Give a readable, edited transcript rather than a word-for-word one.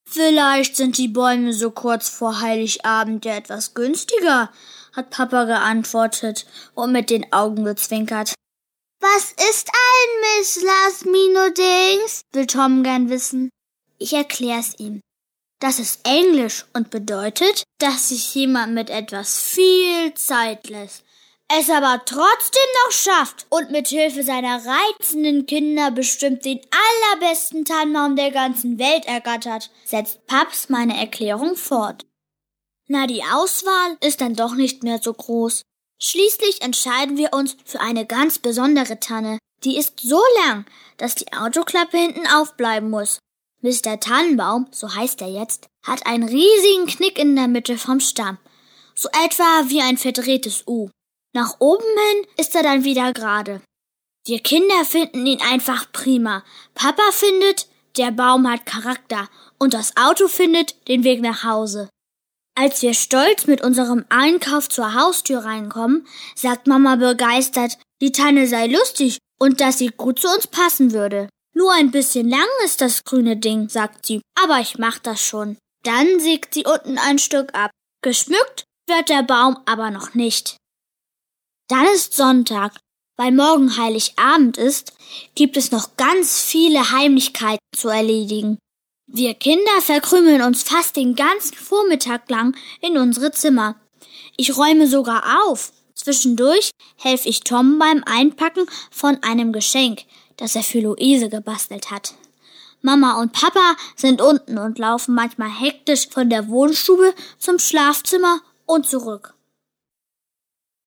Vielleicht sind die Bäume so kurz vor Heiligabend ja etwas günstiger, hat Papa geantwortet und mit den Augen gezwinkert. Was ist ein Miss Last-Minute-Dings? Will Tom gern wissen. Ich erklär's ihm. Das ist Englisch und bedeutet, dass sich jemand mit etwas viel Zeit lässt, es aber trotzdem noch schafft und mit Hilfe seiner reizenden Kinder bestimmt den allerbesten Tannenbaum der ganzen Welt ergattert, setzt Paps meine Erklärung fort. Na, die Auswahl ist dann doch nicht mehr so groß. Schließlich entscheiden wir uns für eine ganz besondere Tanne. Die ist so lang, dass die Autoklappe hinten aufbleiben muss. Mr. Tannenbaum, so heißt er jetzt, hat einen riesigen Knick in der Mitte vom Stamm. So etwa wie ein verdrehtes U. Nach oben hin ist er dann wieder gerade. Wir Kinder finden ihn einfach prima. Papa findet, der Baum hat Charakter und das Auto findet den Weg nach Hause. Als wir stolz mit unserem Einkauf zur Haustür reinkommen, sagt Mama begeistert, die Tanne sei lustig und dass sie gut zu uns passen würde. Nur ein bisschen lang ist das grüne Ding, sagt sie, aber ich mach das schon. Dann sägt sie unten ein Stück ab. Geschmückt wird der Baum aber noch nicht. Dann ist Sonntag. Weil morgen Heiligabend ist, gibt es noch ganz viele Heimlichkeiten zu erledigen. Wir Kinder verkrümeln uns fast den ganzen Vormittag lang in unsere Zimmer. Ich räume sogar auf. Zwischendurch helfe ich Tom beim Einpacken von einem Geschenk, das er für Luise gebastelt hat. Mama und Papa sind unten und laufen manchmal hektisch von der Wohnstube zum Schlafzimmer und zurück.